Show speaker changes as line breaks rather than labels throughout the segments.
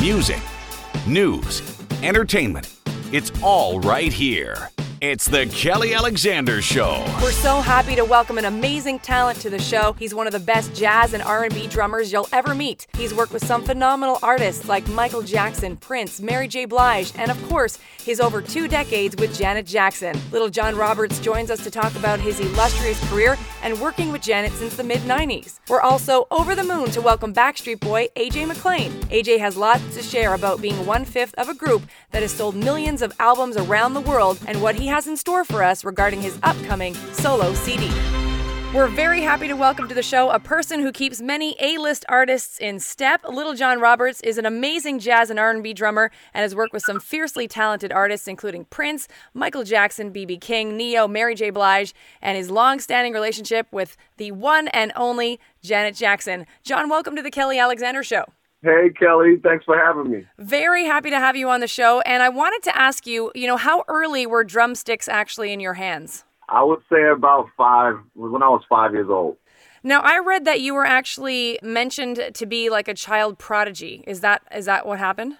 Music, news, entertainment. It's all right here. It's the Kelly Alexander Show.
We're so happy to welcome an amazing talent to the show. He's one of the best jazz and R&B drummers you'll ever meet. He's worked with some phenomenal artists like Michael Jackson, Prince, Mary J. Blige, and of course, his over 2 decades with Janet Jackson. Little John Roberts joins us to talk about his illustrious career and working with Janet since the mid-90s. We're also over the moon to welcome Backstreet Boy AJ McLean. AJ has lots to share about being 1/5 of a group that has sold millions of albums around the world and what he has in store for us regarding his upcoming solo CD. We're very happy to welcome to the show a person who keeps many A-list artists in step. Little John Roberts is an amazing jazz and R&B drummer and has worked with some fiercely talented artists including Prince, Michael Jackson, B.B. King, Neo, Mary J. Blige, and his long-standing relationship with the one and only Janet Jackson. John, welcome to the Kelly Alexander Show.
Hey, Kelly. Thanks for having me.
Very happy to have you on the show. And I wanted to ask you, how early were drumsticks actually in your hands?
I would say about 5, when I was 5 years old.
Now, I read that you were actually mentioned to be like a child prodigy. Is that what happened?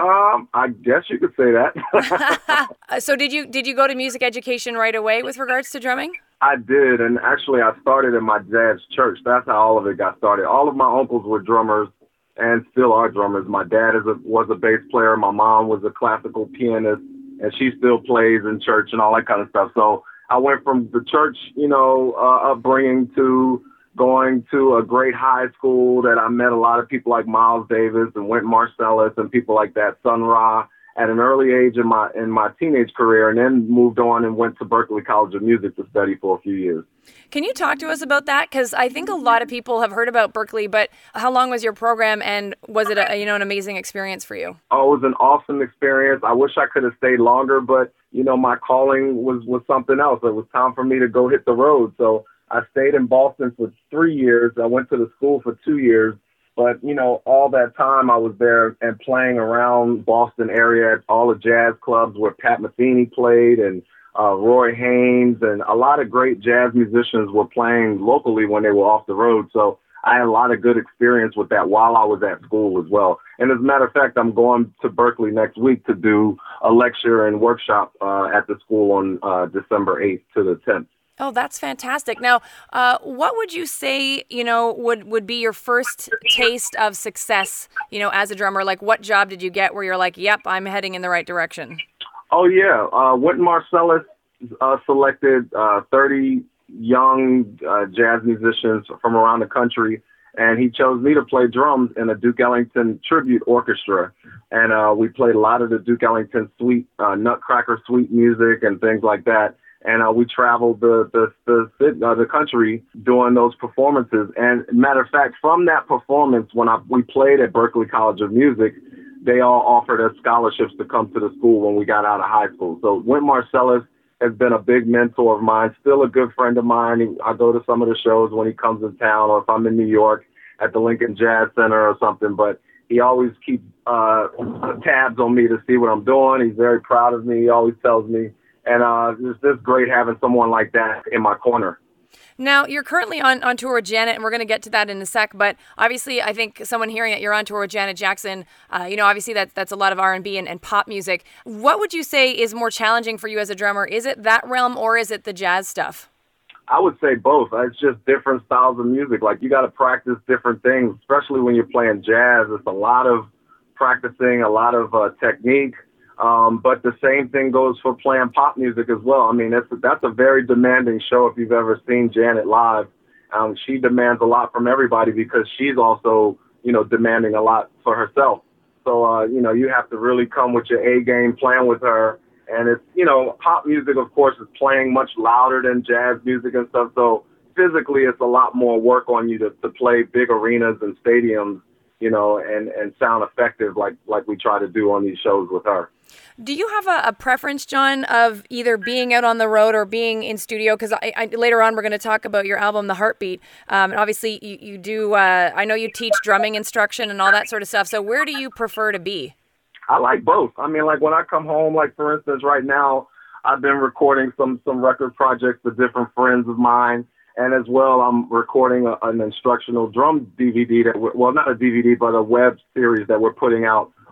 I guess you could say that.
So did you go to music education right away with regards to drumming?
I did. And actually, I started in my dad's church. That's how all of it got started. All of my uncles were drummers and still are drummers. My dad was a bass player. My mom was a classical pianist, and she still plays in church and all that kind of stuff. So I went from the church, upbringing to going to a great high school that I met a lot of people like Miles Davis and Wynton Marsalis and people like that, Sun Ra, at an early age in my teenage career, and then moved on and went to Berklee College of Music to study for a few years.
Can you talk to us about that? Because I think a lot of people have heard about Berklee, but how long was your program, and was it an amazing experience for you?
Oh, it was an awesome experience. I wish I could have stayed longer, but my calling was something else. It was time for me to go hit the road. So I stayed in Boston for 3 years. I went to the school for 2 years. But, all that time I was there and playing around Boston area at all the jazz clubs where Pat Metheny played and Roy Haynes, and a lot of great jazz musicians were playing locally when they were off the road. So I had a lot of good experience with that while I was at school as well. And as a matter of fact, I'm going to Berklee next week to do a lecture and workshop at the school on December 8th to the 10th.
Oh, that's fantastic. Now, what would you say, would be your first taste of success, as a drummer? Like, what job did you get where you're like, yep, I'm heading in the right direction?
Oh, yeah. Wynton Marsalis selected 30 young jazz musicians from around the country, and he chose me to play drums in a Duke Ellington tribute orchestra. And we played a lot of the Duke Ellington suite, Nutcracker suite music and things like that. And we traveled the country doing those performances. And matter of fact, from that performance, when we played at Berklee College of Music, they all offered us scholarships to come to the school when we got out of high school. So Wynton Marsalis has been a big mentor of mine, still a good friend of mine. I go to some of the shows when he comes in town, or if I'm in New York at the Lincoln Jazz Center or something. But he always keeps tabs on me to see what I'm doing. He's very proud of me. He always tells me. And it's just great having someone like that in my corner.
Now, you're currently on tour with Janet, and we're going to get to that in a sec. But obviously, I think someone hearing that you're on tour with Janet Jackson, obviously that's a lot of R&B and pop music. What would you say is more challenging for you as a drummer? Is it that realm, or is it the jazz stuff?
I would say both. It's just different styles of music. Like, you got to practice different things, especially when you're playing jazz. It's a lot of practicing, a lot of technique. But the same thing goes for playing pop music as well. I mean, that's a very demanding show if you've ever seen Janet live. She demands a lot from everybody because she's also, demanding a lot for herself. So, you have to really come with your A game playing with her. And it's, pop music, of course, is playing much louder than jazz music and stuff. So physically, it's a lot more work on you to play big arenas and stadiums, and sound effective like we try to do on these shows with her.
Do you have a preference, John, of either being out on the road or being in studio? Because I later on we're going to talk about your album, The Heartbeat. And obviously you do, I know you teach drumming instruction and all that sort of stuff. So where do you prefer to be?
I like both. I mean, like when I come home, like for instance, right now, I've been recording some record projects with different friends of mine. And as well, I'm recording an instructional drum DVD not a DVD, but a web series that we're putting out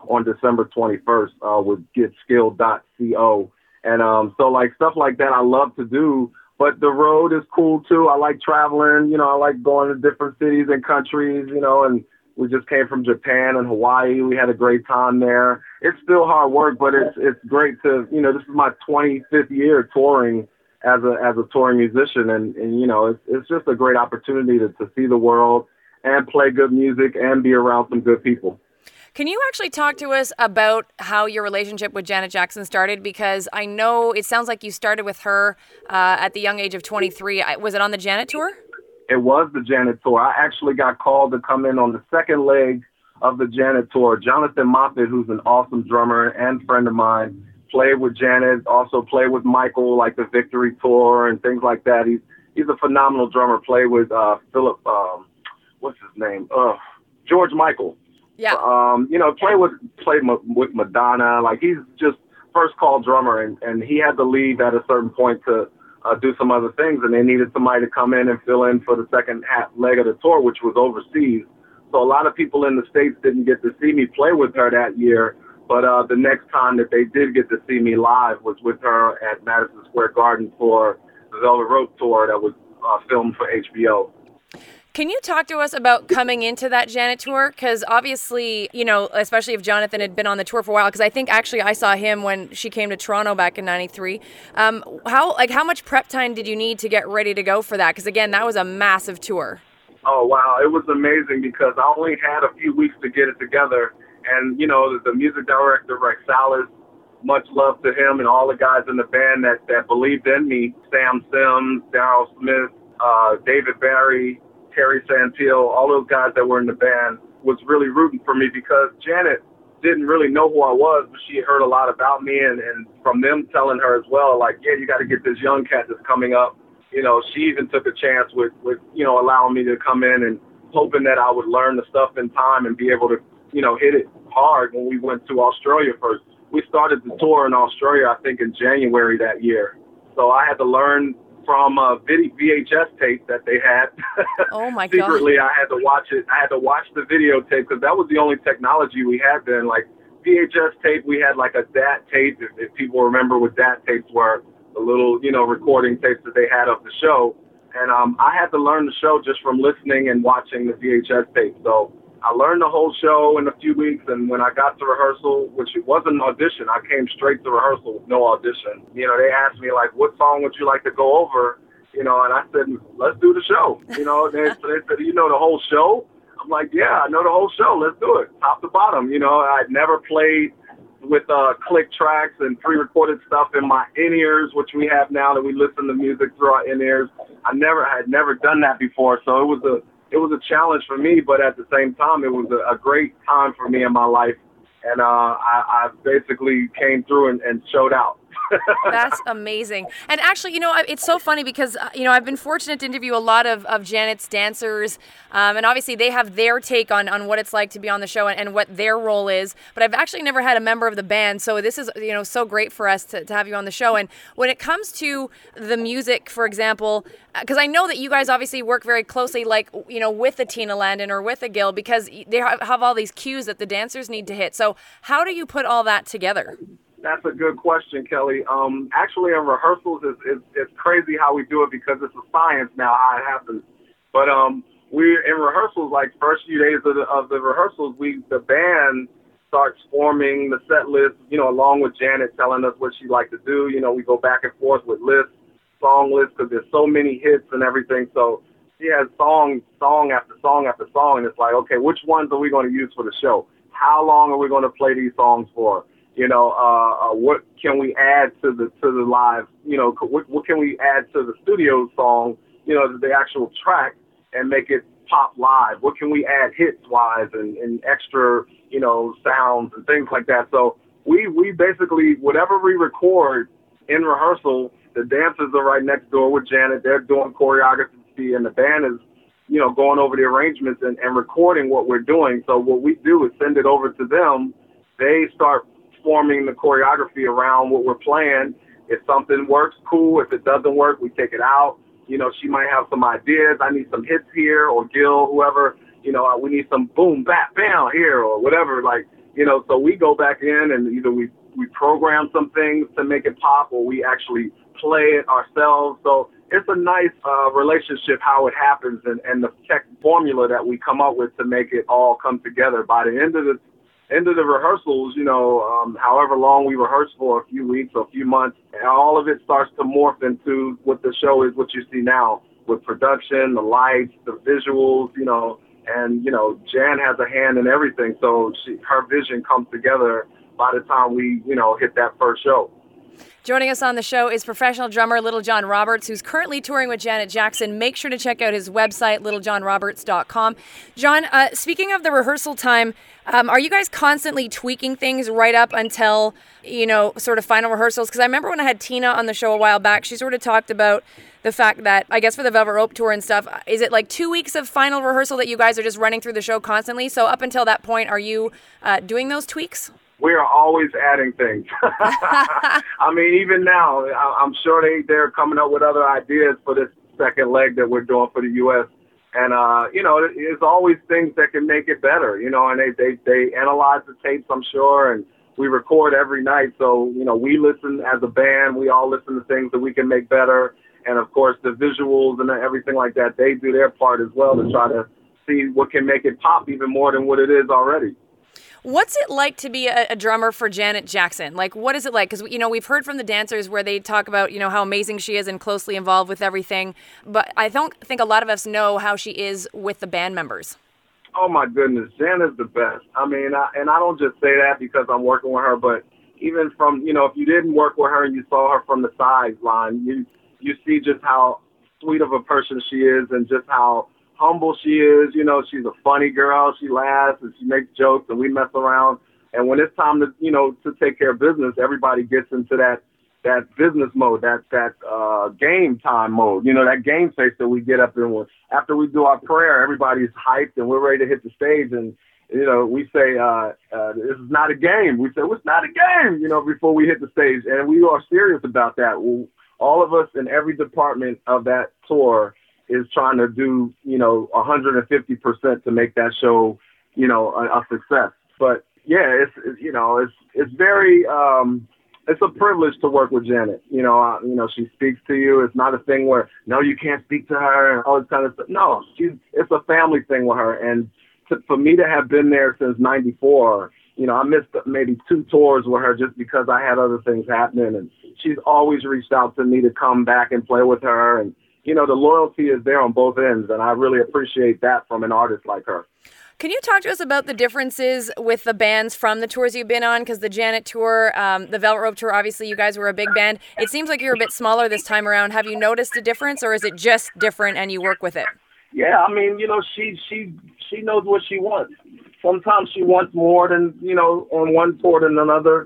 on December 21st with getskill.co. And so like stuff like that I love to do. But the road is cool too. I like traveling, you know, I like going to different cities and countries, you know, and we just came from Japan and Hawaii. We had a great time there. It's still hard work, but it's great to, you know, this is my 25th year touring as a touring musician. And you know, it's just a great opportunity to see the world and play good music and be around some good people.
Can you actually talk to us about how your relationship with Janet Jackson started? Because I know it sounds like you started with her at the young age of 23. Was it on the Janet tour?
It was the Janet tour. I actually got called to come in on the second leg of the Janet tour. Jonathan Moffett, who's an awesome drummer and friend of mine, played with Janet, also played with Michael, like the Victory Tour and things like that. He's a phenomenal drummer. Played with Philip, what's his name? George Michael.
Yeah.
You know, played with Madonna. Like, he's just first call drummer, and he had to leave at a certain point to do some other things, and they needed somebody to come in and fill in for the second half leg of the tour, which was overseas. So a lot of people in the States didn't get to see me play with her that year, but the next time that they did get to see me live was with her at Madison Square Garden for the Velvet Rope tour that was filmed for HBO.
Can you talk to us about coming into that Janet tour? Because obviously, you know, especially if Jonathan had been on the tour for a while, because I think actually I saw him when she came to Toronto back in '93. How much prep time did you need to get ready to go for that? Because again, that was a massive tour.
Oh, wow. It was amazing because I only had a few weeks to get it together. And, you know, the music director, Rex Salas, much love to him and all the guys in the band that believed in me. Sam Sims, Darryl Smith, David Barry, Terry Santil, all those guys that were in the band was really rooting for me because Janet didn't really know who I was, but she heard a lot about me and from them telling her as well, like, yeah, you got to get this young cat that's coming up. You know, she even took a chance with, you know, allowing me to come in and hoping that I would learn the stuff in time and be able to, you know, hit it hard when we went to Australia first. We started the tour in Australia, I think, in January that year. So I had to learn from a VHS tape that they had.
Oh my God.
Secretly, I had to watch it. I had to watch the videotape because that was the only technology we had then. Like VHS tape, we had like a DAT tape. If people remember what DAT tapes were, the little, you know, recording tapes that they had of the show. And I had to learn the show just from listening and watching the VHS tape. So I learned the whole show in a few weeks, and when I got to rehearsal, which it wasn't an audition, I came straight to rehearsal with no audition. You know, they asked me, like, what song would you like to go over? You know, and I said, let's do the show. You know, they said, you know the whole show? I'm like, yeah, I know the whole show. Let's do it, top to bottom. You know, I'd never played with click tracks and pre-recorded stuff in my in-ears, which we have now that we listen to music through our in-ears. I had never done that before, so it was a challenge for me, but at the same time, it was a great time for me in my life. And I basically came through and showed out.
That's amazing. And actually, you know, it's so funny because, you know, I've been fortunate to interview a lot of Janet's dancers. And obviously they have their take on what it's like to be on the show and what their role is. But I've actually never had a member of the band. So this is, you know, so great for us to have you on the show. And when it comes to the music, for example, because I know that you guys obviously work very closely, like, you know, with a Tina Landon or with a Gil, because they have all these cues that the dancers need to hit. So how do you put all that together?
That's a good question, Kelly. Actually, in rehearsals, it's crazy how we do it because it's a science now how it happens. But we're in rehearsals, like first few days of the rehearsals, the band starts forming the set list, you know, along with Janet telling us what she'd like to do. You know, we go back and forth with lists, song lists, because there's so many hits and everything. So she has song after song after song, and it's like, okay, which ones are we going to use for the show? How long are we going to play these songs for? You know, what can we add to the live? You know, what can we add to the studio song? You know, the actual track, and make it pop live. What can we add hits wise and extra, you know, sounds and things like that. So we basically, whatever we record in rehearsal, the dancers are right next door with Janet. They're doing choreography, and the band is, you know, going over the arrangements and recording what we're doing. So what we do is send it over to them. They start forming the choreography around what we're playing. If something works, cool. If it doesn't work, we take it out. You know, she might have some ideas. I need some hits here, or Gil, whoever, you know, we need some boom, bap, bam here, or whatever. Like, So we go back in and either we program some things to make it pop, or we actually play it ourselves. So it's a nice relationship how it happens, and the tech formula that we come up with to make it all come together. By the end of the rehearsals, however long we rehearse for, a few weeks or a few months, all of it starts to morph into what the show is, what you see now, with production, the lights, the visuals, and Jan has a hand in everything. So her vision comes together by the time we, hit that first show.
Joining us on the show is professional drummer Little John Roberts, who's currently touring with Janet Jackson. Make sure to check out his website, littlejohnroberts.com. John, speaking of the rehearsal time, are you guys constantly tweaking things right up until, sort of final rehearsals? Because I remember when I had Tina on the show a while back, she sort of talked about the fact that, I guess for the Velvet Rope tour and stuff, is it like 2 weeks of final rehearsal that you guys are just running through the show constantly? So up until that point, are you doing those tweaks?
We are always adding things. I mean, even now, I'm sure they're coming up with other ideas for this second leg that we're doing for the U.S. And, there's always things that can make it better, and they analyze the tapes, I'm sure, and we record every night. So, we listen as a band. We all listen to things that we can make better. And, of course, the visuals and everything like that, they do their part as well to try to see what can make it pop even more than what it is already.
What's it like to be a drummer for Janet Jackson? Like, what is it like? Because, we've heard from the dancers where they talk about, how amazing she is and closely involved with everything. But I don't think a lot of us know how she is with the band members.
Oh, my goodness. Janet's the best. I mean, and I don't just say that because I'm working with her, but even from, if you didn't work with her and you saw her from the sideline, you see just how sweet of a person she is and just how humble she is. She's a funny girl. She laughs and she makes jokes and we mess around. And when it's time to, to take care of business, everybody gets into that business mode, that game time mode, that game face that we get up in. After we do our prayer, everybody's hyped and we're ready to hit the stage. And, we say, this is not a game. We say, well, it's not a game, before we hit the stage. And we are serious about that. All of us in every department of that tour is trying to do, 150% to make that show, a success. But yeah, it's very, it's a privilege to work with Janet. She speaks to you. It's not a thing where, no, you can't speak to her and all this kind of stuff. No, it's a family thing with her. And for me to have been there since 94, I missed maybe 2 tours with her just because I had other things happening. And she's always reached out to me to come back and play with her. And, the loyalty is there on both ends, and I really appreciate that from an artist like her.
Can you talk to us about the differences with the bands from the tours you've been on? Because the Janet tour, the Velvet Rope tour, obviously you guys were a big band. It seems like you're a bit smaller this time around. Have you noticed a difference, or is it just different and you work with it?
Yeah, I mean, she knows what she wants. Sometimes she wants more than, on one tour than another.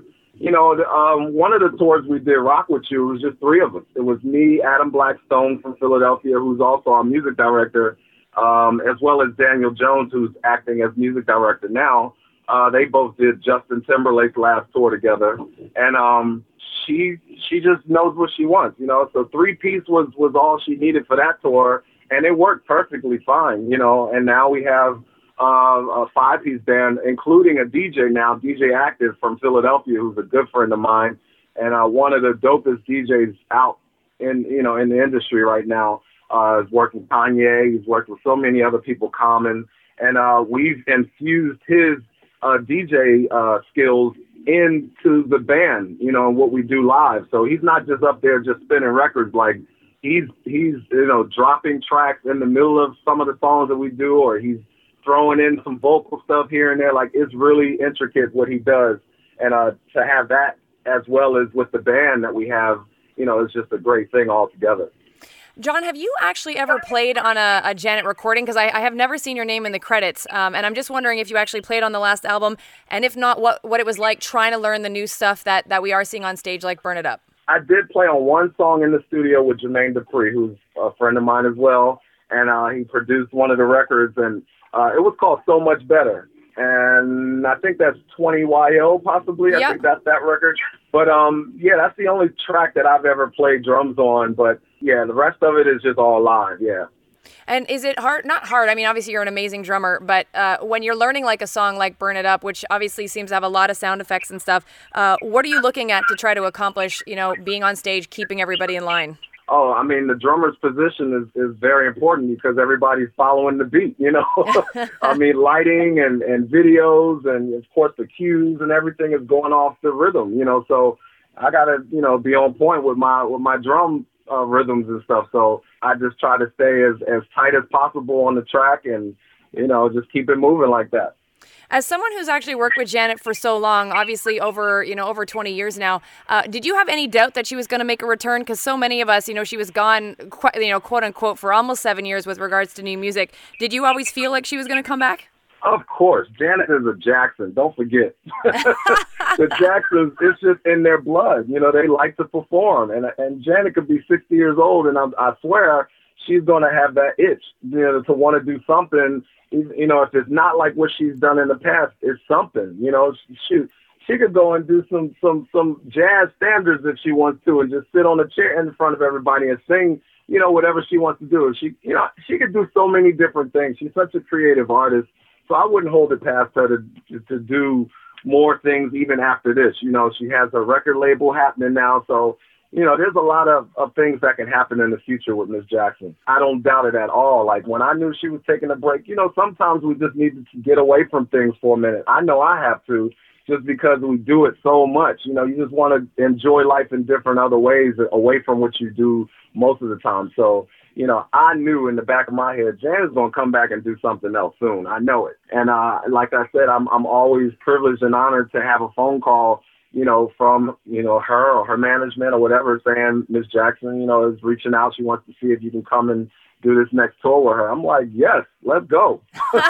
One of the tours we did, Rock With You, was just 3 of us. It was me, Adam Blackstone from Philadelphia, who's also our music director, as well as Daniel Jones, who's acting as music director now. They both did Justin Timberlake's last tour together. And she just knows what she wants, So 3-piece was all she needed for that tour, and it worked perfectly fine, And now we have a 5-piece band, including a DJ now, DJ Active from Philadelphia, who's a good friend of mine, and one of the dopest DJs out in the industry right now. Is working with Kanye. He's worked with so many other people, Common, and we've infused his DJ skills into the band, and what we do live. So he's not just up there just spinning records. Like he's dropping tracks in the middle of some of the songs that we do, or he's throwing in some vocal stuff here and there. Like, it's really intricate what he does. And to have that as well as with the band that we have, it's just a great thing altogether.
John, have you actually ever played on a Janet recording? Because I have never seen your name in the credits. And I'm just wondering if you actually played on the last album. And if not, what it was like trying to learn the new stuff that we are seeing on stage, like Burn It Up.
I did play on one song in the studio with Jermaine Dupri, who's a friend of mine as well. And he produced one of the records. And it was called So Much Better. And I think that's 20YO possibly.
Yep.
I think that's that record. But that's the only track that I've ever played drums on. But yeah, the rest of it is just all live. Yeah.
And is it hard? Not hard. I mean, obviously you're an amazing drummer, but when you're learning like a song like Burn It Up, which obviously seems to have a lot of sound effects and stuff, what are you looking at to try to accomplish, being on stage, keeping everybody in line?
Oh, I mean, the drummer's position is very important because everybody's following the beat, I mean, lighting and videos and, of course, the cues and everything is going off the rhythm, so I got to, be on point with my drum rhythms and stuff. So I just try to stay as tight as possible on the track and, just keep it moving like that.
As someone who's actually worked with Janet for so long, obviously over 20 years now, did you have any doubt that she was going to make a return? Because so many of us, she was gone, quote unquote, for almost 7 years with regards to new music. Did you always feel like she was going to come back?
Of course. Janet is a Jackson. Don't forget. The Jacksons, it's just in their blood. They like to perform. And Janet could be 60 years old, and I swear she's going to have that itch, to want to do something. If it's not like what she's done in the past, it's something. Shoot, she could go and do some jazz standards if she wants to, and just sit on a chair in front of everybody and sing, whatever she wants to do. She could do so many different things. She's such a creative artist, so I wouldn't hold it past her to do more things even after this. She has a record label happening now, so. There's a lot of things that can happen in the future with Miss Jackson. I don't doubt it at all. Like when I knew she was taking a break, sometimes we just need to get away from things for a minute. I know I have to, just because we do it so much. You just want to enjoy life in different other ways away from what you do most of the time. So, I knew in the back of my head, Janet's going to come back and do something else soon. I know it. And like I said, I'm always privileged and honored to have a phone call from, her or her management or whatever, saying Miss Jackson, is reaching out. She wants to see if you can come and do this next tour with her. I'm like, yes, let's go.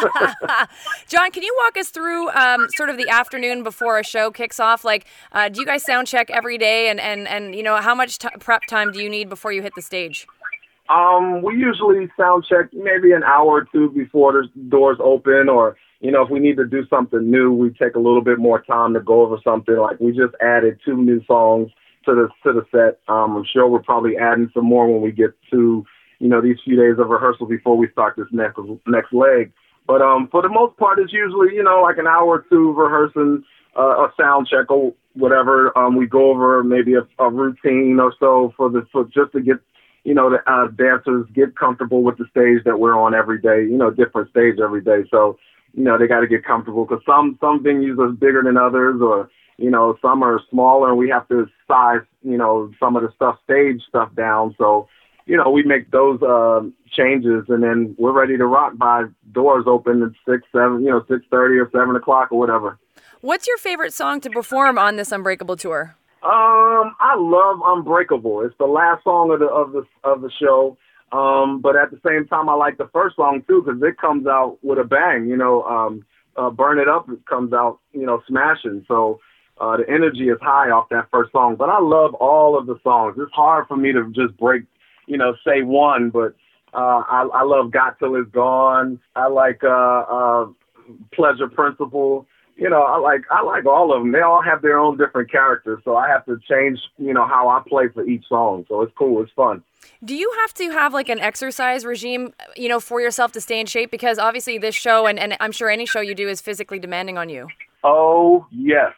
John, can you walk us through sort of the afternoon before a show kicks off? Like, do you guys sound check every day? And how much prep time do you need before you hit the stage?
We usually sound check maybe an hour or two before the doors open, or if we need to do something new, we take a little bit more time to go over something. Like we just added 2 new songs to the set. I'm sure we're probably adding some more when we get to, these few days of rehearsal before we start this next leg. But for the most part, it's usually, like an hour or two rehearsing a sound check or whatever. We go over maybe a routine or so for just to get, the dancers get comfortable with the stage that we're on every day, different stage every day. So, they got to get comfortable because some venues are bigger than others, or, some are smaller and we have to size, some of the stage stuff down. So, we make those changes and then we're ready to rock by doors open at 6:30 or 7 o'clock or whatever.
What's your favorite song to perform on this Unbreakable tour?
I love Unbreakable. It's the last song of the show. But at the same time, I like the first song too, because it comes out with a bang, Burn It Up comes out, smashing. So, the energy is high off that first song, but I love all of the songs. It's hard for me to just break, say one, but, I love Got Till It's Gone. I like, Pleasure Principle. I like all of them. They all have their own different characters, so I have to change, how I play for each song. So it's cool. It's fun.
Do you have to have like an exercise regime, for yourself to stay in shape? Because obviously this show, and I'm sure any show you do, is physically demanding on you.
Oh, yes.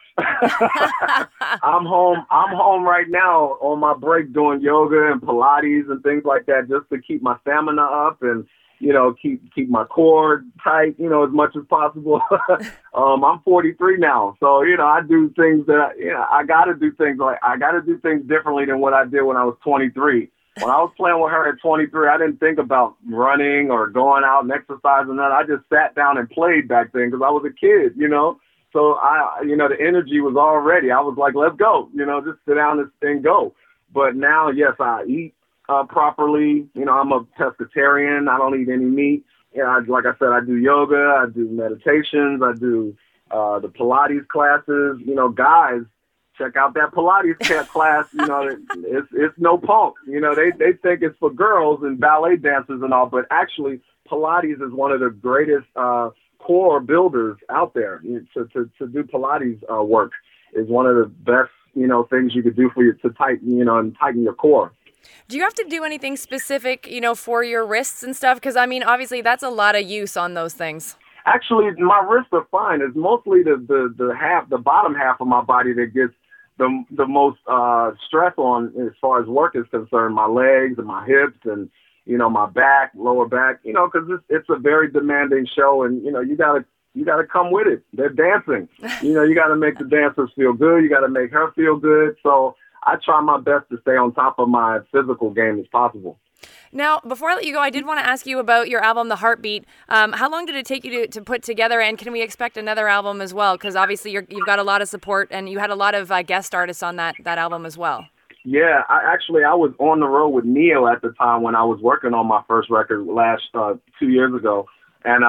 I'm home right now on my break doing yoga and Pilates and things like that just to keep my stamina up and, keep my core tight, as much as possible. I'm 43 now. So, I do things that, I got to do things differently than what I did when I was 23. When I was playing with her at 23, I didn't think about running or going out and exercising. I just sat down and played back then because I was a kid, So the energy was already, I was like, let's go, just sit down and go. But now, yes, I eat properly. I'm a pescatarian. I don't eat any meat. Like I said, I do yoga, I do meditations, I do the Pilates classes. Guys, check out that Pilates class. It's no punk. They think it's for girls and ballet dancers and all, but actually Pilates is one of the greatest core builders out there. To do Pilates work is one of the best, things you could do for you to tighten, and tighten your core.
Do you have to do anything specific, for your wrists and stuff? Because, obviously that's a lot of use on those things.
Actually, my wrists are fine. It's mostly the bottom half of my body that gets the most stress on as far as work is concerned. My legs and my hips and, my back, lower back, because it's a very demanding show, and, you gotta come with it. They're dancing. You got to make the dancers feel good. You got to make her feel good. So I try my best to stay on top of my physical game as possible.
Now, before I let you go, I did want to ask you about your album, The Heartbeat. How long did it take you to put together, and can we expect another album as well? Because obviously you've got a lot of support, and you had a lot of guest artists on that album as well.
Yeah, I was on the road with Neo at the time when I was working on my first record 2 years ago. And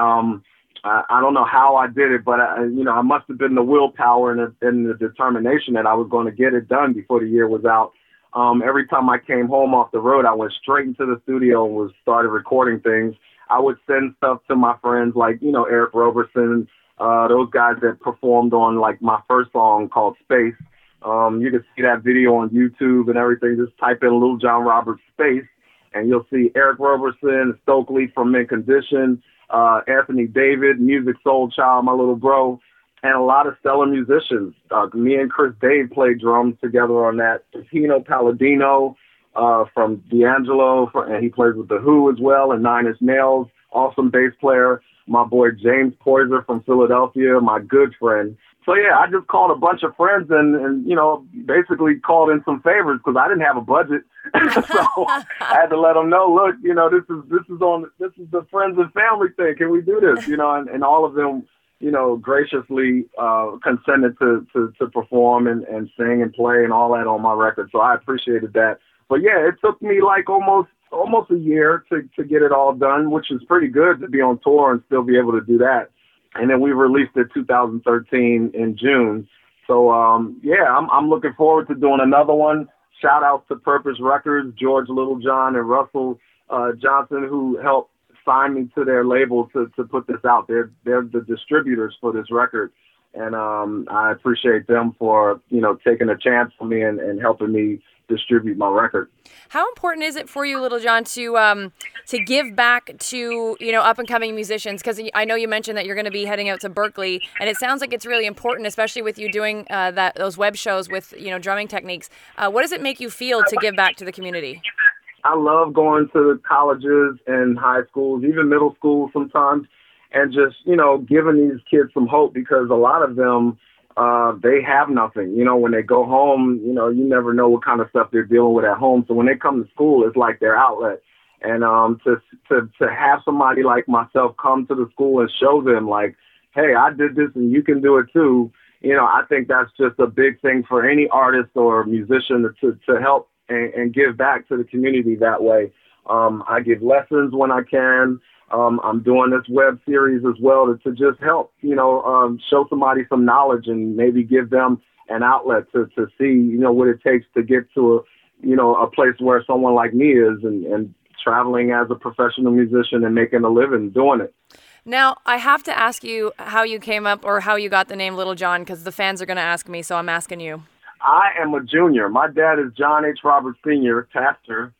I don't know how I did it, but I must have been the willpower and the determination that I was going to get it done before the year was out. Every time I came home off the road, I went straight into the studio and started recording things. I would send stuff to my friends like, Eric Roberson, those guys that performed on like my first song called Space. You can see that video on YouTube and everything. Just type in Lil Jon Roberts Space, and you'll see Eric Roberson, Stokely from Mint Condition, Anthony David, Music Soul Child, my little bro, and a lot of stellar musicians. Me and Chris Dave played drums together on that. Pino Palladino from D'Angelo, and he plays with The Who as well, and Nine Inch Nails, awesome bass player. My boy James Poyser from Philadelphia, my good friend. So, yeah, I just called a bunch of friends and basically called in some favors because I didn't have a budget. So I had to let them know, look, this is the friends and family thing. Can we do this? And all of them, graciously consented to perform and sing and play and all that on my record. So I appreciated that. But, yeah, it took me like almost a year to get it all done, which is pretty good to be on tour and still be able to do that. And then we released it 2013 in June. So, I'm looking forward to doing another one. Shout out to Purpose Records, George Littlejohn and Russell Johnson, who helped sign me to their label to put this out. They're the distributors for this record. And I appreciate them for, taking a chance for me and helping me distribute my record.
How important is it for you, Little John, to give back to up and coming musicians? Because I know you mentioned that you're going to be heading out to Berkeley, and it sounds like it's really important, especially with you doing those web shows with drumming techniques. What does it make you feel to give back to the community?
I love going to colleges and high schools, even middle schools sometimes, and just giving these kids some hope, because a lot of them they have nothing. When they go home, you never know what kind of stuff they're dealing with at home. So when they come to school, it's like their outlet. And to have somebody like myself come to the school and show them like, hey, I did this and you can do it too. I think that's just a big thing for any artist or musician to help and give back to the community that way. I give lessons when I can. I'm doing this web series as well to just help, show somebody some knowledge and maybe give them an outlet to see, what it takes to get to a place where someone like me is and traveling as a professional musician and making a living doing it.
Now, I have to ask you how you came up or how you got the name Little John, because the fans are going to ask me, so I'm asking you.
I am a junior. My dad is John H. Roberts Sr., pastor.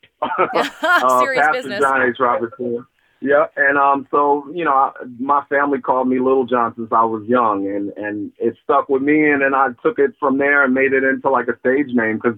Serious
pastor
business.
John H. Roberts Sr. Yeah, and so, my family called me Little John since I was young, and it stuck with me, and then I took it from there and made it into like a stage name, because,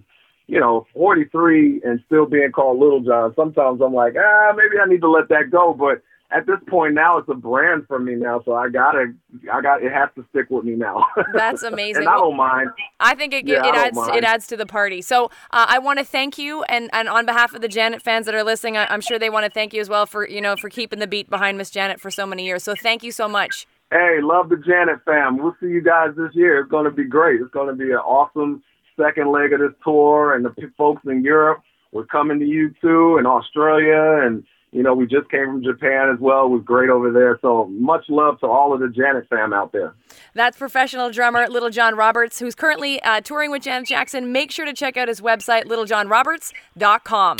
43 and still being called Little John, sometimes I'm like, maybe I need to let that go, but at this point now it's a brand for me now, so it has to stick with me now.
That's amazing.
And I don't mind.
I think it adds to the party. So I want to thank you, and on behalf of the Janet fans that are listening, I'm sure they want to thank you as well for keeping the beat behind Miss Janet for so many years. So thank you so much.
Hey, love the Janet fam. We'll see you guys this year. It's going to be great. It's going to be an awesome second leg of this tour, and the folks in Europe, we're coming to you too, and Australia, and we just came from Japan as well. It was great over there. So much love to all of the Janet fam out there.
That's professional drummer Little Jon Roberts, who's currently touring with Janet Jackson. Make sure to check out his website, littlejohnroberts.com.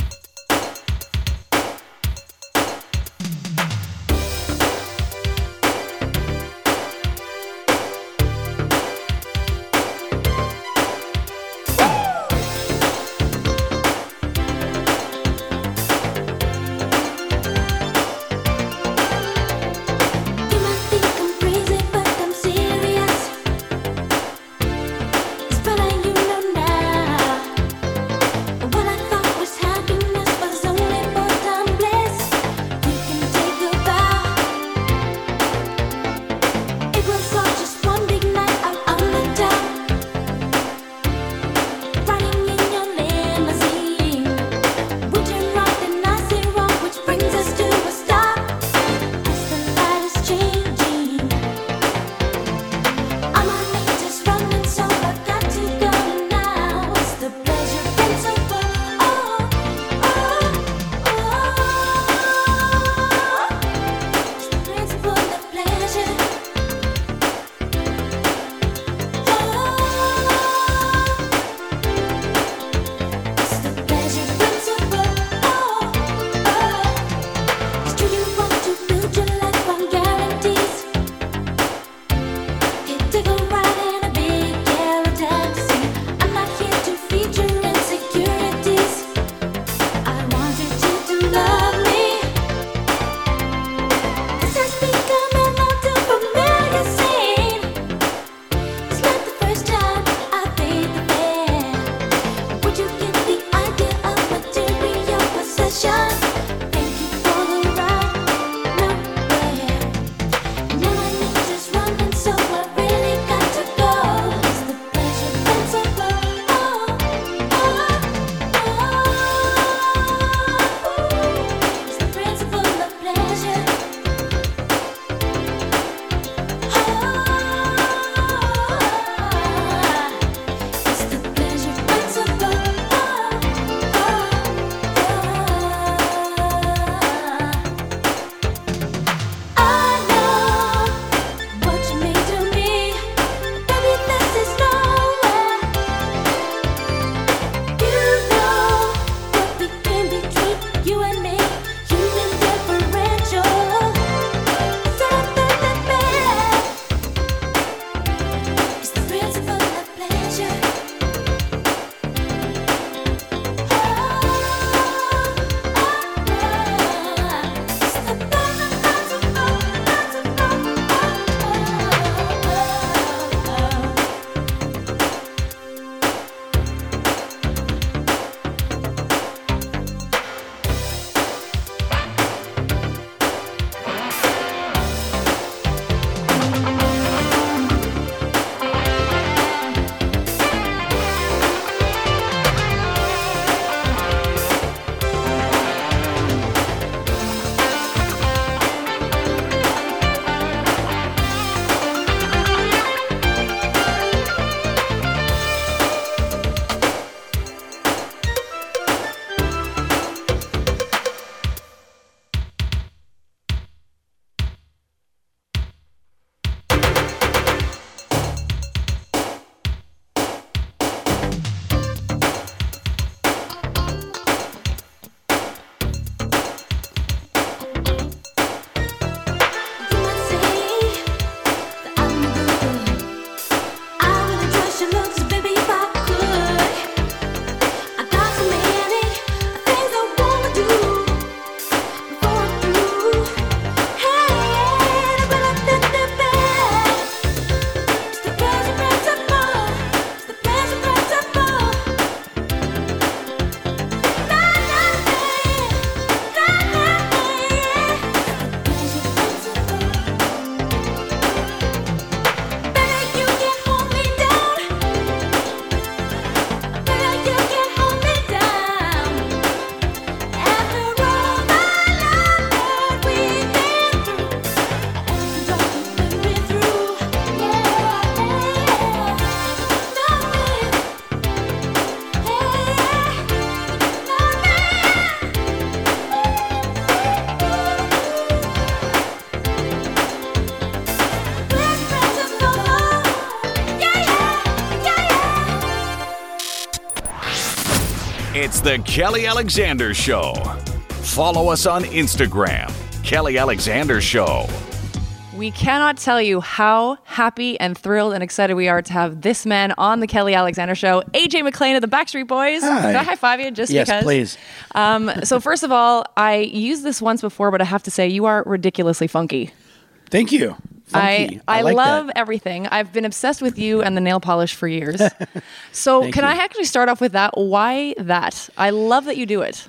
It's the Kelly Alexander Show. Follow us on Instagram, Kelly Alexander Show.
We cannot tell you how happy and thrilled and excited we are to have this man on the Kelly Alexander Show, AJ McLean of the Backstreet Boys.
Hi.
Can I high five you just
yes,
because?
Yes, please.
So first of all, I used this once before, but I have to say you are ridiculously funky.
Thank you. Funky.
I
like
love
that.
everything. I've been obsessed with you and the nail polish for years. So can I actually start off with that? Why that? I love that you do it.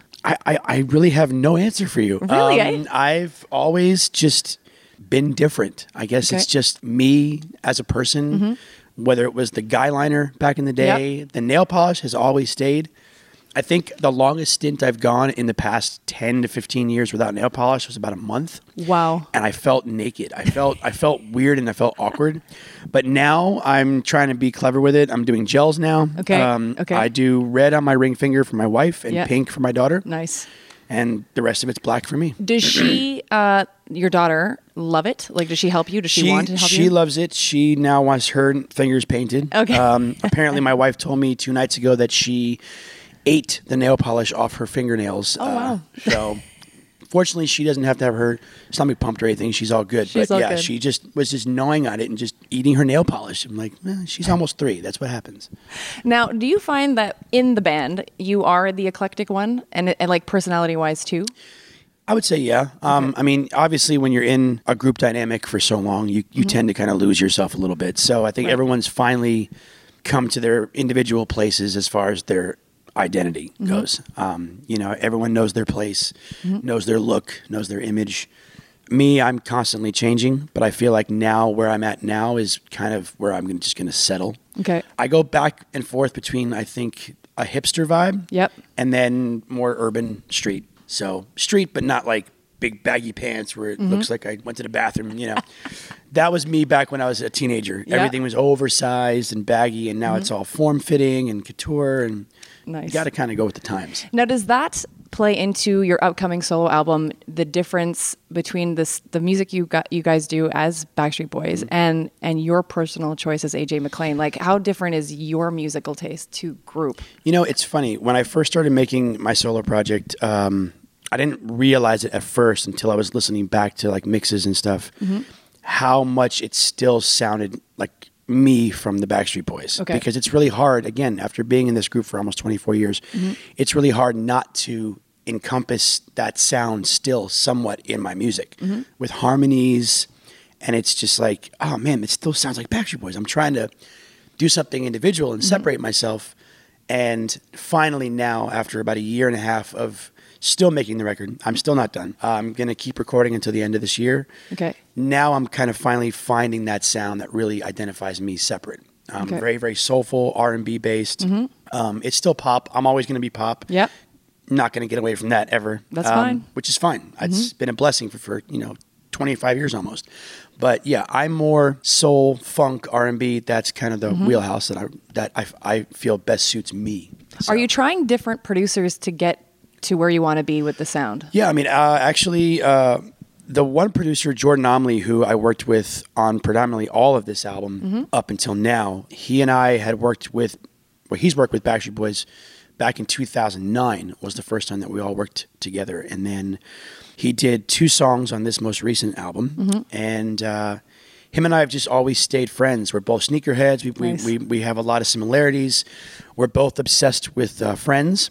I really have no answer for you.
Really,
I've always just been different. I guess it's just me as a person, whether it was the guy liner back in the day, the nail polish has always stayed. I think the longest stint I've gone in the past 10 to 15 years without nail polish was about a month.
Wow.
And I felt naked. I felt weird and I felt awkward. But now I'm trying to be clever with it. I'm doing gels now.
Okay.
I do red on my ring finger for my wife and pink for my daughter.
Nice.
And the rest of it's black for me.
Does she, your daughter, love it? Like, does she help you? Does she want to help you?
She loves it. She now wants her fingers painted.
Okay.
Apparently, my wife told me 2 nights ago that she ate the nail polish off her fingernails.
Oh, wow.
So, fortunately, she doesn't have to have her stomach pumped or anything. She's all good.
She's all good.
She was just gnawing on it and just eating her nail polish. I'm like, she's almost 3. That's what happens.
Now, do you find that in the band, you are the eclectic one and like personality-wise too?
I would say, yeah. I mean, obviously, when you're in a group dynamic for so long, you tend to kind of lose yourself a little bit. So I think everyone's finally come to their individual places as far as their identity goes. Everyone knows their place, knows their look, knows their image. Me, I'm constantly changing, but I feel like now where I'm at now is kind of where I'm just going to settle.
Okay.
I go back and forth between, I think, a hipster vibe and then more urban street. So street, but not like big baggy pants where it looks like I went to the bathroom, That was me back when I was a teenager.
Yeah.
Everything was oversized and baggy, and now it's all form-fitting and couture, and you got to kind of go with the times.
Now, does that play into your upcoming solo album, the difference between the music you guys do as Backstreet Boys and your personal choice as AJ McLean? Like, how different is your musical taste to group?
It's funny. When I first started making my solo project, I didn't realize it at first until I was listening back to like mixes and stuff, how much it still sounded like me from the Backstreet Boys.
Okay.
Because it's really hard, again, after being in this group for almost 24 years, it's really hard not to encompass that sound still somewhat in my music with harmonies. And it's just like, oh man, it still sounds like Backstreet Boys. I'm trying to do something individual and separate myself. And finally now, after about a year and a half of still making the record, I'm still not done. I'm going to keep recording until the end of this year.
Okay.
Now I'm kind of finally finding that sound that really identifies me separate. Very, very soulful, R&B based. It's still pop. I'm always going to be pop.
Yep.
Not going to get away from that ever.
That's fine.
Which is fine. It's been a blessing for 25 years almost. But yeah, I'm more soul, funk, R&B. That's kind of the wheelhouse that I feel best suits me. So.
Are you trying different producers to get to where you want to be with the sound?
Yeah, I mean, actually, the one producer, Jordan Omley, who I worked with on predominantly all of this album up until now, he and I had he's worked with Backstreet Boys back in 2009 was the first time that we all worked together. And then he did 2 songs on this most recent album. And him and I have just always stayed friends. We're both sneakerheads. We have a lot of similarities. We're both obsessed with Friends.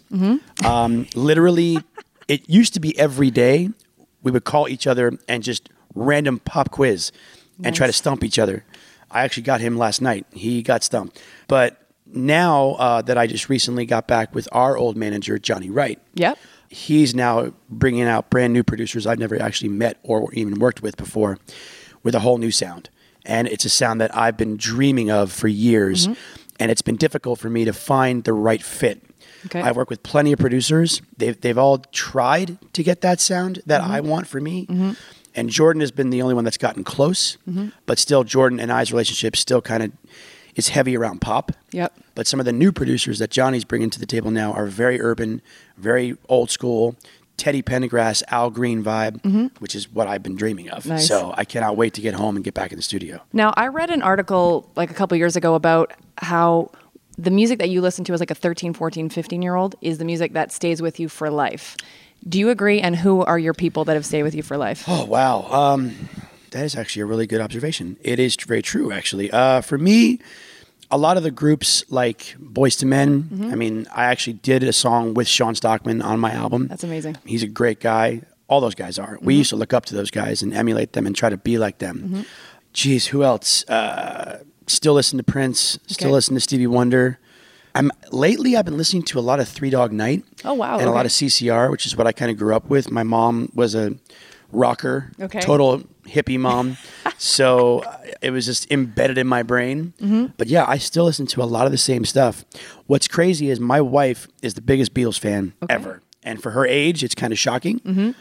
Literally, it used to be every day we would call each other and just random pop quiz and try to stump each other. I actually got him last night. He got stumped. But now that I just recently got back with our old manager, Johnny Wright.
Yep.
He's now bringing out brand new producers I've never actually met or even worked with before with a whole new sound. And it's a sound that I've been dreaming of for years. And it's been difficult for me to find the right fit.
Okay.
I've worked with plenty of producers. They've all tried to get that sound that I want for me. And Jordan has been the only one that's gotten close. But still, Jordan and I's relationship still kind of is heavy around pop.
Yep.
But some of the new producers that Johnny's bringing to the table now are very urban, very old school, Teddy Pendergrass, Al Green vibe, which is what I've been dreaming of.
Nice.
So I cannot wait to get home and get back in the studio.
Now, I read an article like a couple years ago about how the music that you listen to as like a 13, 14, 15-year-old is the music that stays with you for life. Do you agree? And who are your people that have stayed with you for life?
Oh, wow. That is actually a really good observation. It is very true, actually. For me, a lot of the groups like Boyz II Men, I mean, I actually did a song with Sean Stockman on my album.
That's amazing.
He's a great guy. All those guys are. We used to look up to those guys and emulate them and try to be like them. Geez, who else? Still listen to Prince. Still listen to Stevie Wonder. Lately, I've been listening to a lot of Three Dog Night.
Oh, wow.
And a lot of CCR, which is what I kind of grew up with. My mom was a rocker, total hippie mom. So it was just embedded in my brain. But yeah, I still listen to a lot of the same stuff. What's crazy is my wife is the biggest Beatles fan ever. And for her age, it's kind of shocking.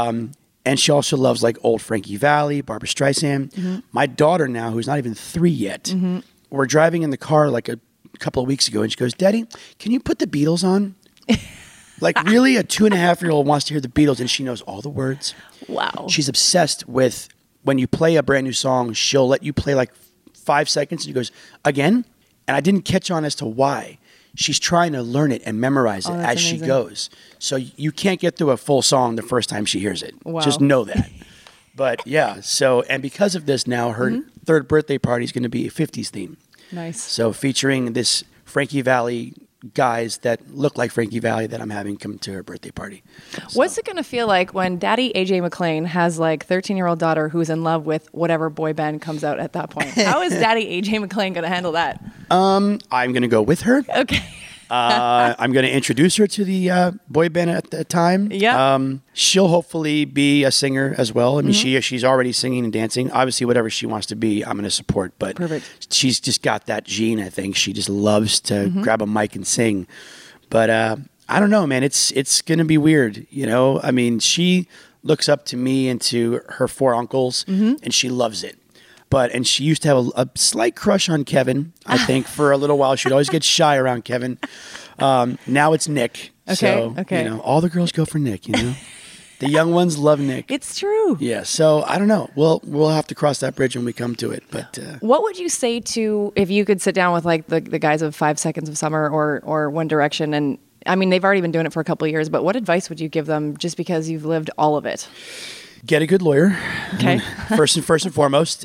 And she also loves like old Frankie Valli, Barbra Streisand. My daughter now, who's not even 3 yet, we're driving in the car like a couple of weeks ago, and she goes, "Daddy, can you put the Beatles on?" Like, really, a 2.5-year-old wants to hear the Beatles, and she knows all the words.
Wow.
She's obsessed with when you play a brand new song, she'll let you play like 5 seconds, and she goes, "Again?" And I didn't catch on as to why. She's trying to learn it and memorize it as she goes. So you can't get through a full song the first time she hears it.
Wow.
Just know that. But yeah, so, and because of this now, her third birthday party is going to be a 50s theme.
Nice.
So featuring this Frankie Valli guys that look like Frankie Valli that I'm having come to her birthday party. So.
What's it going to feel like when Daddy AJ McLean has like 13-year-old daughter who's in love with whatever boy band comes out at that point? How is Daddy AJ McLean going to handle that?
I'm going to go with her.
Okay.
I'm going to introduce her to the boy band at the time.
Yeah.
She'll hopefully be a singer as well. I mean, she's already singing and dancing. Obviously, whatever she wants to be, I'm going to support. But
Perfect.
She's just got that gene, I think. She just loves to grab a mic and sing. But I don't know, man. It's going to be weird, you know? I mean, she looks up to me and to her 4 uncles, and she loves it. And she used to have a slight crush on Kevin, I think, for a little while. She'd always get shy around Kevin. Now it's Nick. So, you know, all the girls go for Nick, you know? The young ones love Nick.
It's true.
Yeah, so I don't know. We'll have to cross that bridge when we come to it. But
what would you say to, if you could sit down with like the guys of 5 Seconds of Summer or One Direction, and I mean, they've already been doing it for a couple of years, but what advice would you give them just because you've lived all of it?
Get a good lawyer.
Okay.
First and foremost,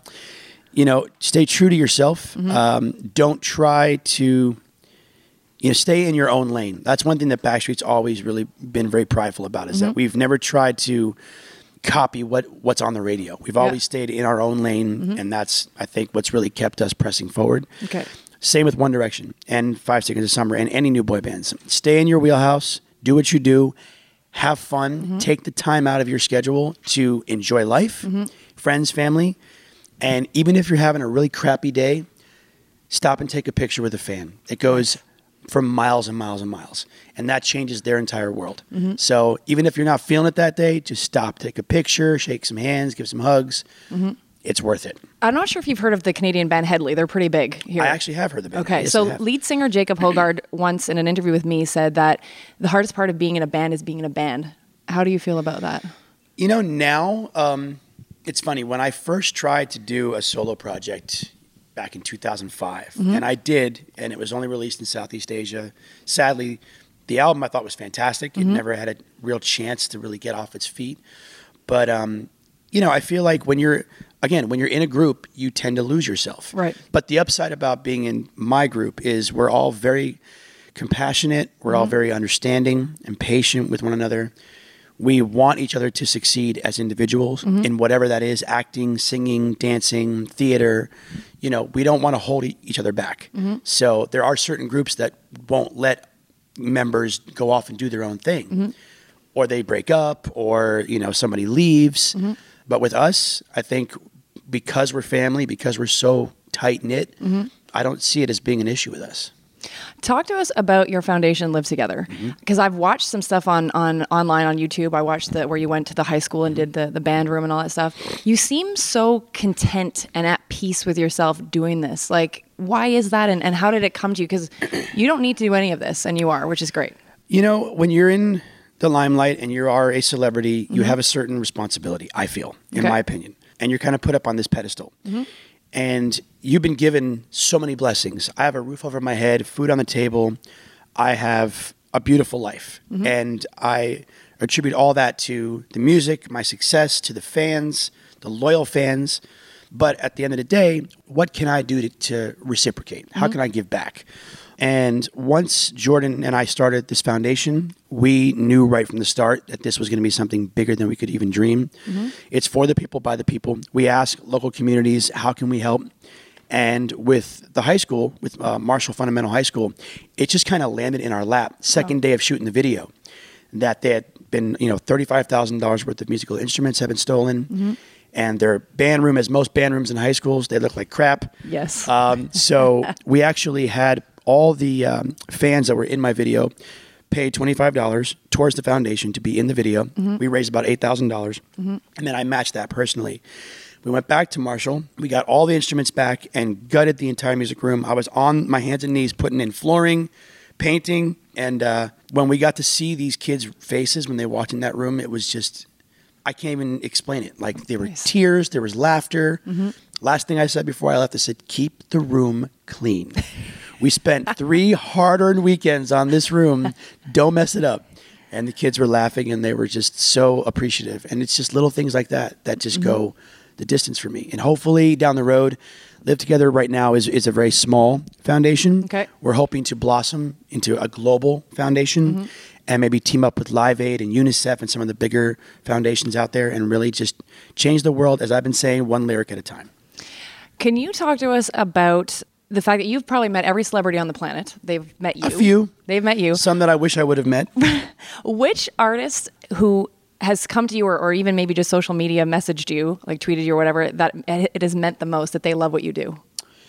you know, stay true to yourself. Don't try to, you know, stay in your own lane. That's one thing that Backstreet's always really been very prideful about, is that we've never tried to copy what's on the radio. We've always stayed in our own lane, and that's, I think, what's really kept us pressing forward.
Okay.
Same with One Direction and 5 Seconds of Summer and any new boy bands. Stay in your wheelhouse. Do what you do. Have fun. Take the time out of your schedule to enjoy life, friends, family. And even if you're having a really crappy day, stop and take a picture with a fan. It goes for miles and miles and miles. And that changes their entire world. So even if you're not feeling it that day, just stop, take a picture, shake some hands, give some hugs. It's worth it.
I'm not sure if you've heard of the Canadian band Headley. They're pretty big here.
I actually have heard the band.
Okay,
Yes,
so lead singer Jacob Hogard once in an interview with me said that the hardest part of being in a band is being in a band. How do you feel about that?
You know, now, it's funny. When I first tried to do a solo project back in 2005, and I did, and it was only released in Southeast Asia. Sadly, the album I thought was fantastic. It never had a real chance to really get off its feet. But, you know, I feel like when you're in a group, you tend to lose yourself.
Right.
But the upside about being in my group is we're all very compassionate. We're all very understanding and patient with one another. We want each other to succeed as individuals in whatever that is, acting, singing, dancing, theater. You know, we don't want to hold each other back. So there are certain groups that won't let members go off and do their own thing. Or they break up, or, you know, somebody leaves. But with us, I think because we're family, because we're so tight-knit, I don't see it as being an issue with us.
Talk to us about your foundation, Live Together, because I've watched some stuff on online on YouTube. I watched where you went to the high school and did the band room and all that stuff. You seem so content and at peace with yourself doing this. Like, why is that, and how did it come to you? Because you don't need to do any of this, and you are, which is great.
You know, when you're in the limelight and you are a celebrity, you have a certain responsibility, I feel, in my opinion. And you're kind of put up on this pedestal. And you've been given so many blessings. I have a roof over my head, food on the table. I have a beautiful life. And I attribute all that to the music, my success, to the fans, the loyal fans. But at the end of the day, what can I do to reciprocate? How can I give back? And once Jordan and I started this foundation, we knew right from the start that this was going to be something bigger than we could even dream. It's for the people, by the people. We ask local communities, how can we help? And with the high school, with Marshall Fundamental High School, it just kind of landed in our lap. Second day of shooting the video, that they had been, $35,000 worth of musical instruments have been stolen. And their band room, as most band rooms in high schools, they look like crap.
Yes.
So we actually had all the fans that were in my video paid $25 towards the foundation to be in the video. We raised about $8,000. And then I matched that personally. We went back to Marshall. We got all the instruments back and gutted the entire music room. I was on my hands and knees putting in flooring, painting. And when we got to see these kids' faces when they walked in that room, it was just, I can't even explain it. Like, there were tears, there was laughter. Last thing I said before I left, I said, keep the room clean. We spent 3 hard-earned weekends on this room. Don't mess it up. And the kids were laughing, and they were just so appreciative. And it's just little things like that that just go the distance for me. And hopefully down the road, Live Together right now is a very small foundation.
Okay.
We're hoping to blossom into a global foundation and maybe team up with Live Aid and UNICEF and some of the bigger foundations out there and really just change the world, as I've been saying, one lyric at a time.
Can you talk to us about the fact that you've probably met every celebrity on the planet? They've met you.
A few.
They've met you.
Some that I wish I would have met.
Which artist who has come to you or even maybe just social media messaged you, like tweeted you or whatever, that it has meant the most, that they love what you do?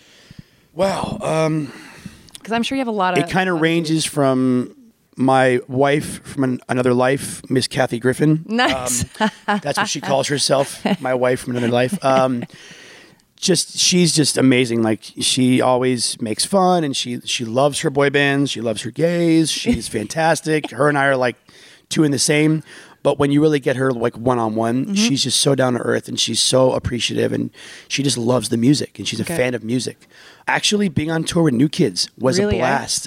Wow.
Because I'm sure you have a lot of...
It kind of ranges from my wife from another life, Miss Kathy Griffin.
Nice.
That's what she calls herself, my wife from another life. She's just amazing. Like, she always makes fun, and she loves her boy bands. She loves her gays. She's fantastic. Her and I are like two in the same. But when you really get her like one-on-one, she's just so down to earth, and she's so appreciative, and she just loves the music, and she's a fan of music. Actually, being on tour with New Kids was a blast.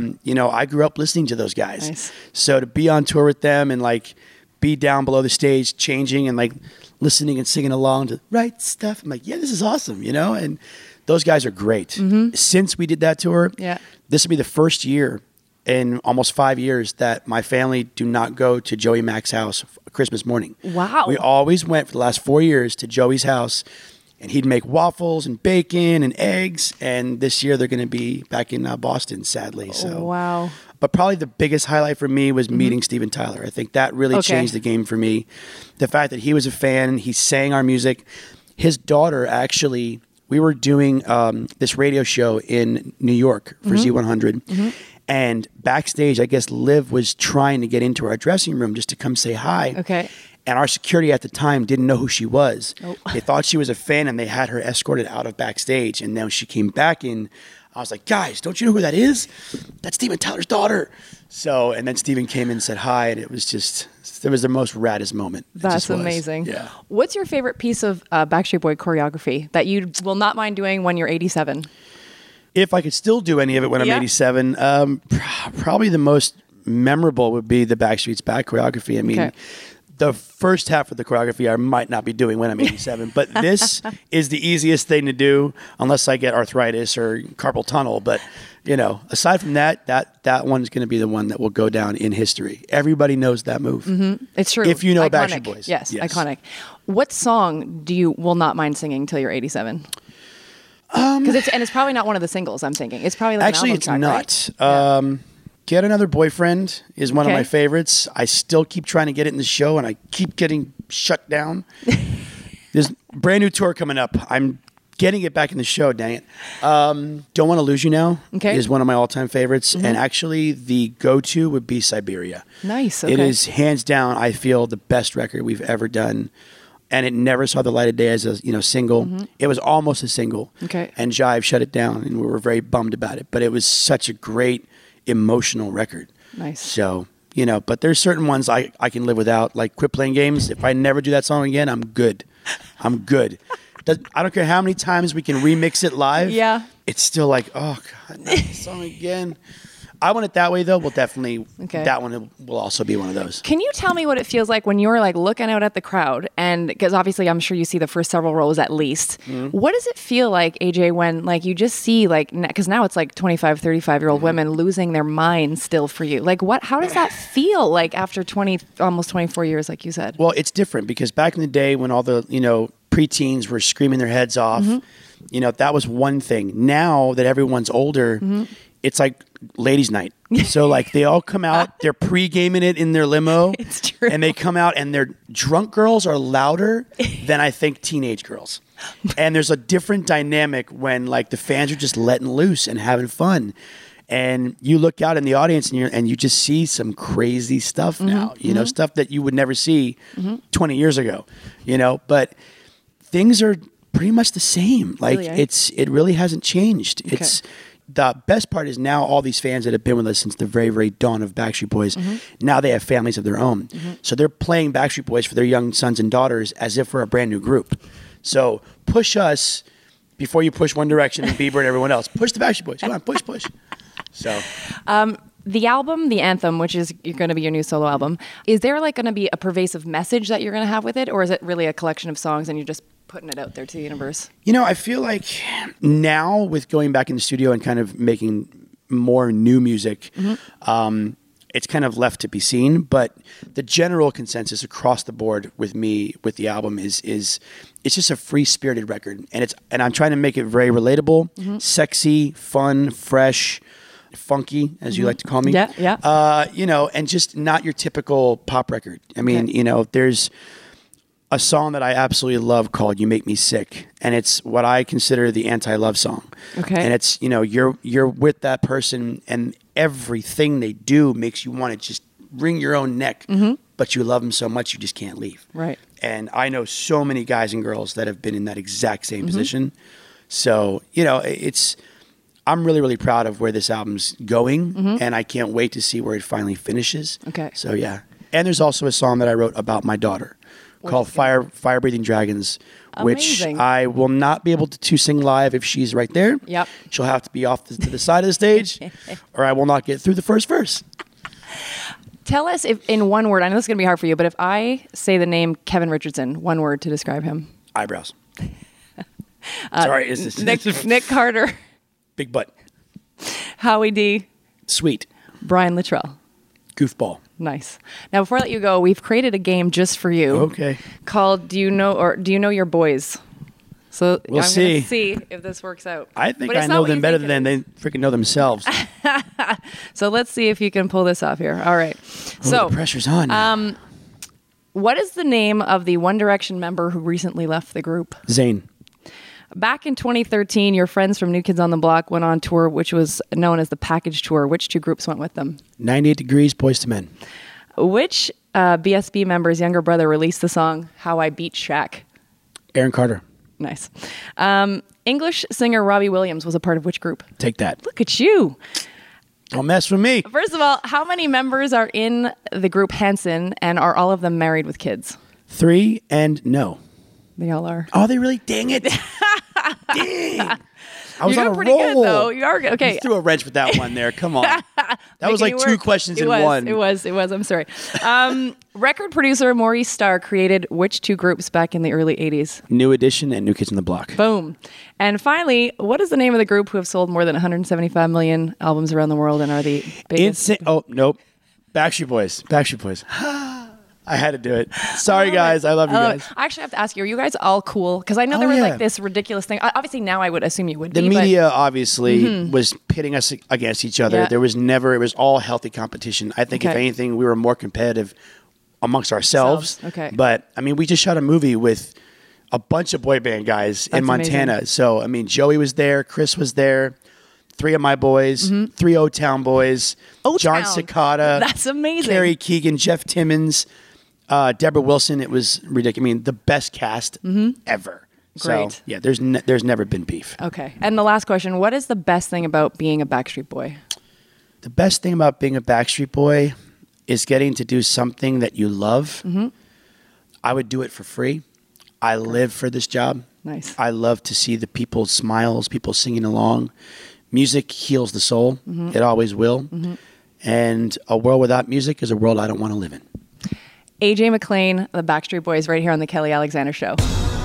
I grew up listening to those guys.
Nice.
So to be on tour with them and like be down below the stage changing and like listening and singing along to Right Stuff, I'm like, yeah, this is awesome, and those guys are great. Since we did that tour, this will be the first year in almost 5 years that my family do not go to Joey Mack's house Christmas morning.
Wow.
We always went for the last 4 years to Joey's house, and he'd make waffles and bacon and eggs. And this year they're going to be back in Boston, sadly. So
wow.
But probably the biggest highlight for me was meeting Steven Tyler. I think that really changed the game for me. The fact that he was a fan, he sang our music. His daughter actually, we were doing this radio show in New York for Z100. And backstage, I guess Liv was trying to get into our dressing room just to come say hi.
Okay.
And our security at the time didn't know who she was. Oh. They thought she was a fan, and they had her escorted out of backstage. And then she came back in. I was like, guys, don't you know who that is? That's Steven Tyler's daughter. So, and then Steven came in and said hi, and it was the most raddest moment.
That's amazing.
Yeah.
What's your favorite piece of Backstreet Boy choreography that you will not mind doing when you're 87?
If I could still do any of it when I'm 87, probably the most memorable would be the Backstreet's Back choreography. I mean, the first half of the choreography I might not be doing when I'm 87, but this is the easiest thing to do unless I get arthritis or carpal tunnel. But, aside from that one's going to be the one that will go down in history. Everybody knows that move.
It's true.
If you know
Iconic.
Backstreet Boys.
Yes, iconic. What song will not mind singing till you're 87? Because it's probably not one of the singles. I'm thinking it's probably like
actually
an album
it's
track,
not.
Right?
Get Another Boyfriend is one of my favorites. I still keep trying to get it in the show, and I keep getting shut down. There's a brand new tour coming up. I'm getting it back in the show. Dang it! Don't Want to Lose You Now is one of my all-time favorites, and actually the go-to would be Siberia.
Nice. Okay.
It is hands down, I feel, the best record we've ever done. And it never saw the light of day as a single. It was almost a single.
Okay.
And Jive shut it down, and we were very bummed about it. But it was such a great emotional record.
Nice.
So, but there's certain ones I can live without, like Quit Playing Games. If I never do that song again, I'm good. I don't care how many times we can remix it live.
Yeah.
It's still like, oh God, not this song again. I want it that way though. Well, definitely that one will also be one of those.
Can you tell me what it feels like when you're like looking out at the crowd? And because obviously I'm sure you see the first several rows at least.
Mm-hmm.
What does it feel like, AJ, when like you just see like, because now it's like 25, 35-year-old women losing their minds still for you. Like how does that feel like after almost 24 years, like you said?
Well, it's different because back in the day when all the, preteens were screaming their heads off, that was one thing. Now that everyone's older, it's like ladies' night. So like they all come out, they're pre-gaming it in their limo.
It's true.
And they come out and their drunk girls are louder than I think teenage girls. And there's a different dynamic when like the fans are just letting loose and having fun. And you look out in the audience and you just see some crazy stuff now, stuff that you would never see 20 years ago, but things are pretty much the same. Like
Really, eh?
it really hasn't changed.
Okay.
It's the best part is now all these fans that have been with us since the very, very dawn of Backstreet Boys, now they have families of their own. So they're playing Backstreet Boys for their young sons and daughters as if we're a brand new group. So push us before you push One Direction and Bieber and everyone else. Push the Backstreet Boys. Come on, push. So
The album, the anthem, which is going to be your new solo album, is there like going to be a pervasive message that you're going to have with it? Or is it really a collection of songs and you're just putting it out there to the universe?
I feel like now with going back in the studio and kind of making more new music, it's kind of left to be seen. But the general consensus across the board with me with the album is it's just a free-spirited record. And I'm trying to make it very relatable, sexy, fun, fresh, funky, as you like to call me.
Yeah.
And just not your typical pop record. I mean, there's a song that I absolutely love called "You Make Me Sick," and it's what I consider the anti-love song.
Okay.
And it's you're with that person, and everything they do makes you want to just wring your own neck, but you love them so much you just can't leave.
Right.
And I know so many guys and girls that have been in that exact same position. So I'm really, really proud of where this album's going, and I can't wait to see where it finally finishes.
Okay.
So yeah. And there's also a song that I wrote about my daughter called Fire Breathing Dragons, which
Amazing.
I will not be able to sing live if she's right there.
Yep.
She'll have to be off to the side of the stage, or I will not get through the first verse.
Tell us if in one word, I know this is going to be hard for you, but if I say the name Kevin Richardson, one word to describe him.
Eyebrows. Sorry, is this
Nick Carter,
big butt,
Howie D,
sweet,
Brian Luttrell.
goofball.
Nice. Now, before I let you go, we've created a game just for you.
Okay.
Called Do You Know Your Boys? So
We'll
I'm
see.
gonna see if this works out.
I think
But it's
I
not
know
what
them
you
better
think
than
it
they
is.
freaking know themselves.
So let's see if you can pull this off here. All right. So
the pressure's on. now.
what is the name of the One Direction member who recently left the group?
Zayn.
Back in 2013, your friends from New Kids on the Block went on tour, which was known as the Package Tour. Which two groups went with them?
98 Degrees, Boyz II Men.
Which BSB member's younger brother released the song How I Beat Shaq?
Aaron Carter.
Nice. English singer Robbie Williams was a part of which group?
Take that.
Look at you.
Don't mess with me.
First of all, how many members are in the group Hanson, and are all of them married with kids?
3 and no.
They all are.
Oh, they really? Dang it. Dang. I was
You're
on a
pretty
roll.
good, though. You are good. Okay.
You threw a wrench with that one there. Come on. That was
Making
like
it
2
work.
questions
It
in
was,
one.
It was. I'm sorry. Record producer Maurice Starr created which two groups back in the early 80s?
New Edition and New Kids on the Block.
Boom. And finally, what is the name of the group who have sold more than 175 million albums around the world and are the biggest?
Oh, nope. Backstreet Boys. Backstreet Boys. I had to do it. Sorry, guys. I love you guys.
I actually have to ask you, are you guys all cool? Because I know there was like this ridiculous thing. Obviously, now I would assume you would
The
be.
media obviously was pitting us against each other.
Yeah.
There was never, it was all healthy competition. I think if
Okay.
anything, we were more competitive amongst ourselves.
Okay.
But I mean, we just shot a movie with a bunch of boy band guys in
That's
Montana.
amazing.
So, I mean, Joey was there, Chris was there, 3 of my boys, 3 O-Town boys, John
O-Town.
Cicada.
That's amazing.
Carrie Keegan, Jeff Timmons, Deborah Wilson. It was ridiculous. I mean, the best cast ever.
Great.
So, yeah, there's never been beef.
Okay. And the last question, what is the best thing about being a Backstreet Boy?
The best thing about being a Backstreet Boy is getting to do something that you love. I would do it for free. I live for this job.
Nice.
I love to see the people's smiles, people singing along. Music heals the soul. It always will. And a world without music is a world I don't want to live in.
AJ McLean, the Backstreet Boys, right here on the Kelly Alexander Show.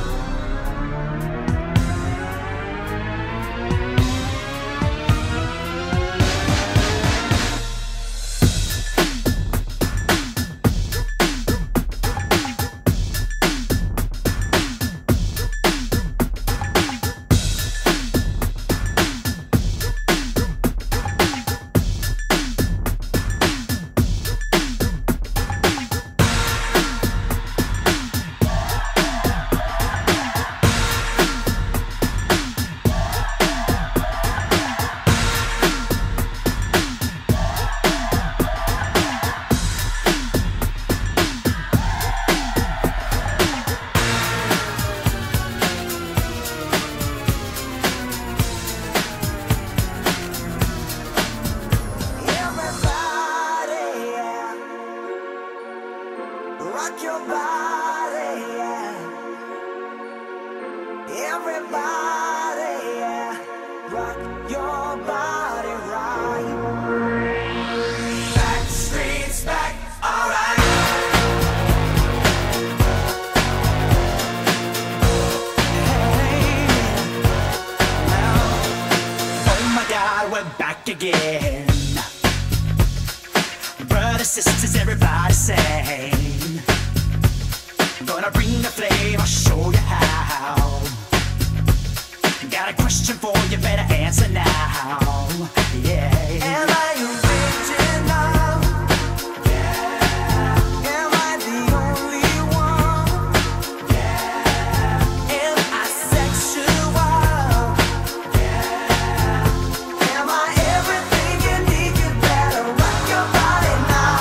Sisters, everybody sing. Gonna bring the flame, I'll show you how. Got a question for you, better answer now. Yeah. Am I original? Yeah. Am I the only one? Yeah. Am I sexual? Yeah. Am I everything you need? You better rock your body now.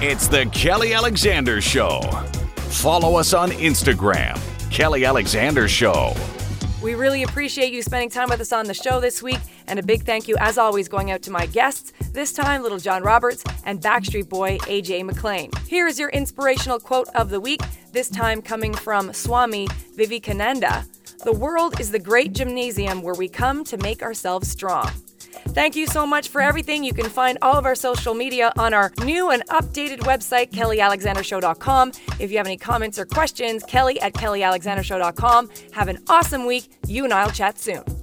It's the Kelly Alexander Show. Follow us on Instagram, Kelly Alexander Show.
We really appreciate you spending time with us on the show this week, and a big thank you, as always, going out to my guests, this time Little John Roberts and Backstreet Boy AJ McLean. Here is your inspirational quote of the week, this time coming from Swami Vivekananda. The world is the great gymnasium where we come to make ourselves strong. Thank you so much for everything. You can find all of our social media on our new and updated website, kellyalexandershow.com. If you have any comments or questions, kelly@kellyalexandershow.com. Have an awesome week. You and I'll chat soon.